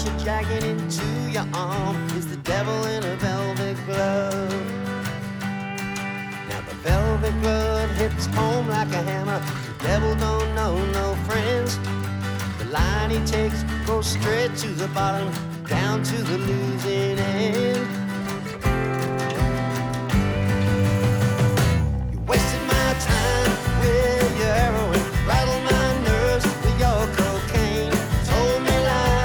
you're dragging into your arm is the devil in a velvet glove. Now the velvet glove hits home like a hammer. The devil don't know no friends. The line he takes goes straight to the bottom, down to the losing end.